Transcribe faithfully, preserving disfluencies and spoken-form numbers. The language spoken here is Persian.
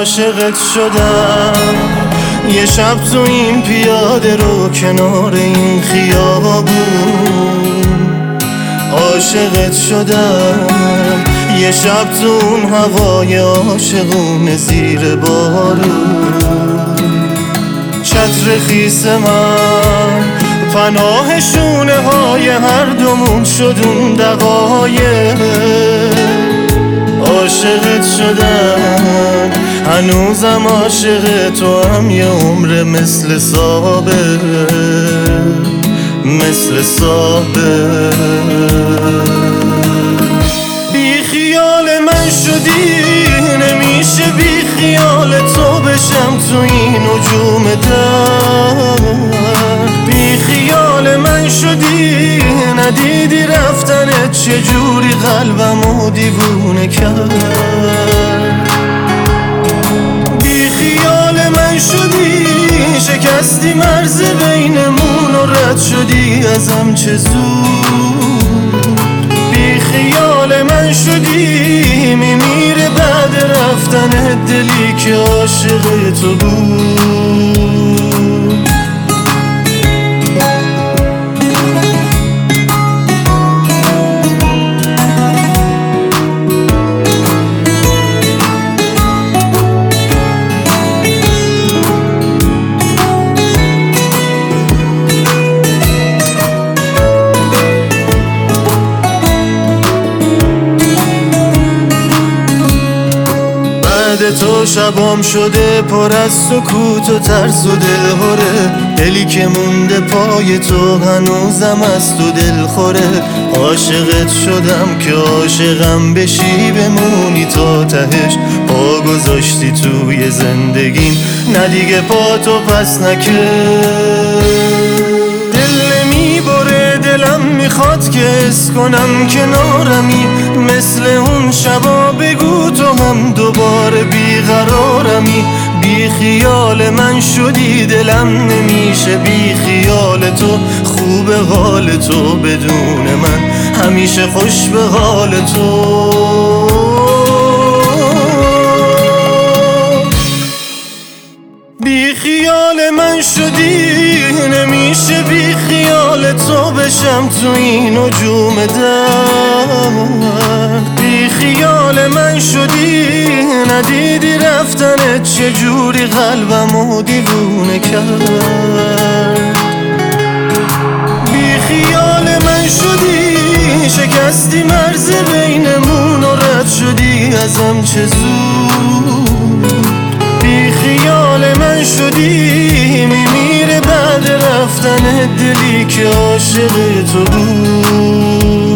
عاشقت شدم، یه شب تو این پیاده رو کنار این خیابون عاشقت شدم، یه شب تو اون هوای عاشقونه زیر بارون. چتر خیس من پناه شونه های هر دومون شد اون دقایق. عاشقت شدم هنوزم عاشق تو هم، یه عمر مثل سابق، مثل سابق. بی خیال من شدی، نمیشه بی خیال تو بشم تو این نجوم درد. بی خیال من شدی، ندیدی رفتنت چجوری قلبمو دیوونه کرد. بی خیال من شدی، شکستی مرز بینمون و رد شدی ازم چه زود. بی خیال من شدی، میمیره بعد رفتن دلی که عاشق تو بود. تو شبام شده پر از سکوت و ترس و دلهوره، دلی که مونده پای تو هنوزم از تو دل خوره. عاشقت شدم که عاشقم بشی بمونی تا تهش، پا گذاشتی توی زندگیم نه دیگه پا تو پس نکش. دل میبره دلم میخواد که حس کنم کنارمی، مثل اون شبا بگو تو هم دوباره بیقرارمی. بی خیال من شدی دلم نمیشه بی خیال تو، خوب حال تو بدون من همیشه خوش به حال تو. بی خیال من شدی، نمیشه بی خیال تو بشم تو این نجوم درد. بی خیال من شدی، ندیدی رفتنت چجوری قلبمو دیوونه کرد. بی خیال من شدی، شکستی مرز بینمون و رد شدی ازم چه زود. بی خیال من شدی، میمیره بعد رفتن دلی که عاشق تو بود.